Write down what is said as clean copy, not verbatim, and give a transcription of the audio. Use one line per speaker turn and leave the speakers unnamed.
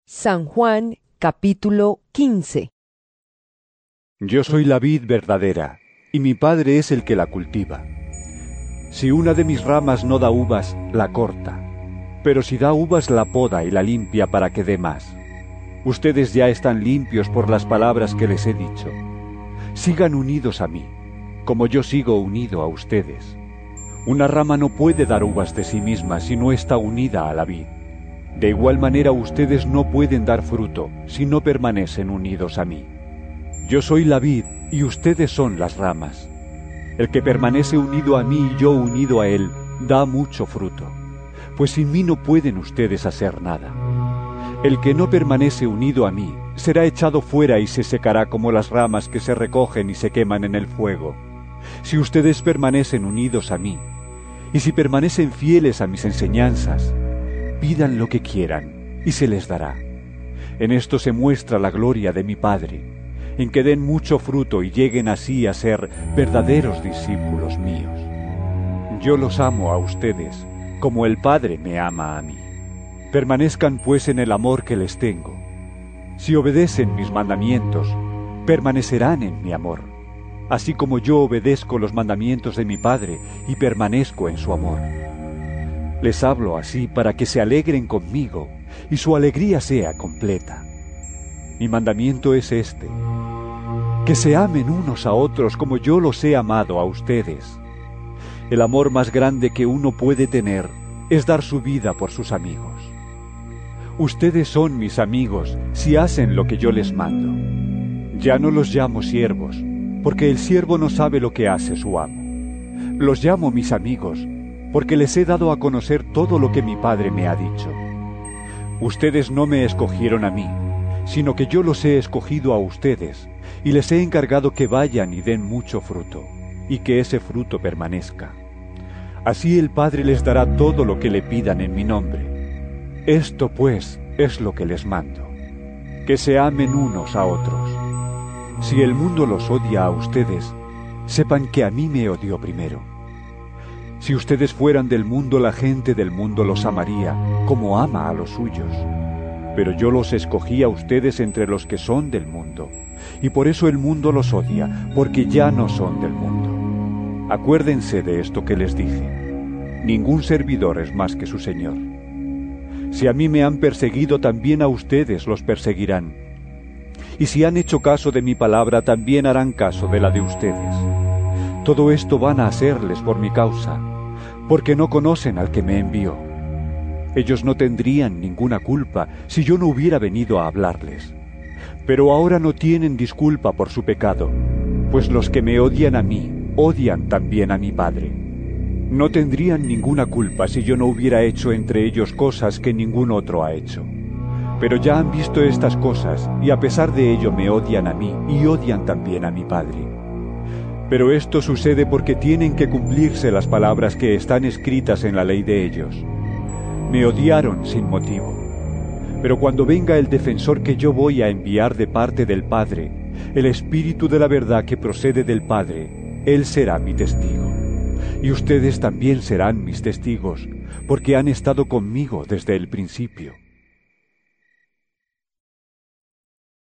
San Juan, capítulo 15.
Yo soy la vid verdadera, y mi Padre es el que la cultiva. Si una de mis ramas no da uvas, la corta, pero si da uvas la poda y la limpia para que dé más. Ustedes ya están limpios por las palabras que les he dicho. Sigan unidos a mí, como yo sigo unido a ustedes. Una rama no puede dar uvas de sí misma si no está unida a la vid. De igual manera ustedes no pueden dar fruto si no permanecen unidos a mí. Yo soy la vid y ustedes son las ramas. El que permanece unido a mí y yo unido a él, da mucho fruto, pues sin mí no pueden ustedes hacer nada. El que no permanece unido a mí, será echado fuera y se secará como las ramas que se recogen y se queman en el fuego. Si ustedes permanecen unidos a mí, y si permanecen fieles a mis enseñanzas, pidan lo que quieran, y se les dará. En esto se muestra la gloria de mi Padre, en que den mucho fruto y lleguen así a ser verdaderos discípulos míos. Yo los amo a ustedes, como el Padre me ama a mí. Permanezcan pues en el amor que les tengo. Si obedecen mis mandamientos, permanecerán en mi amor, así como yo obedezco los mandamientos de mi Padre y permanezco en su amor. Les hablo así para que se alegren conmigo y su alegría sea completa. Mi mandamiento es este: que se amen unos a otros como yo los he amado a ustedes. El amor más grande que uno puede tener es dar su vida por sus amigos. Ustedes son mis amigos si hacen lo que yo les mando. Ya no los llamo siervos, porque el siervo no sabe lo que hace su amo. Los llamo mis amigos, porque les he dado a conocer todo lo que mi Padre me ha dicho. Ustedes no me escogieron a mí, sino que yo los he escogido a ustedes, y les he encargado que vayan y den mucho fruto, y que ese fruto permanezca. Así el Padre les dará todo lo que le pidan en mi nombre. Esto, pues, es lo que les mando: que se amen unos a otros. Si el mundo los odia a ustedes, sepan que a mí me odió primero. Si ustedes fueran del mundo, la gente del mundo los amaría, como ama a los suyos. Pero yo los escogí a ustedes entre los que son del mundo, y por eso el mundo los odia, porque ya no son del mundo. Acuérdense de esto que les dije: ningún servidor es más que su Señor. Si a mí me han perseguido, también a ustedes los perseguirán. Y si han hecho caso de mi palabra, también harán caso de la de ustedes. Todo esto van a hacerles por mi causa, porque no conocen al que me envió. Ellos no tendrían ninguna culpa si yo no hubiera venido a hablarles. Pero ahora no tienen disculpa por su pecado, pues los que me odian a mí, odian también a mi Padre. No tendrían ninguna culpa si yo no hubiera hecho entre ellos cosas que ningún otro ha hecho. Pero ya han visto estas cosas, y a pesar de ello me odian a mí, y odian también a mi Padre. Pero esto sucede porque tienen que cumplirse las palabras que están escritas en la ley de ellos. Me odiaron sin motivo. Pero cuando venga el defensor que yo voy a enviar de parte del Padre, el Espíritu de la verdad que procede del Padre, Él será mi testigo. Y ustedes también serán mis testigos, porque han estado conmigo desde el principio.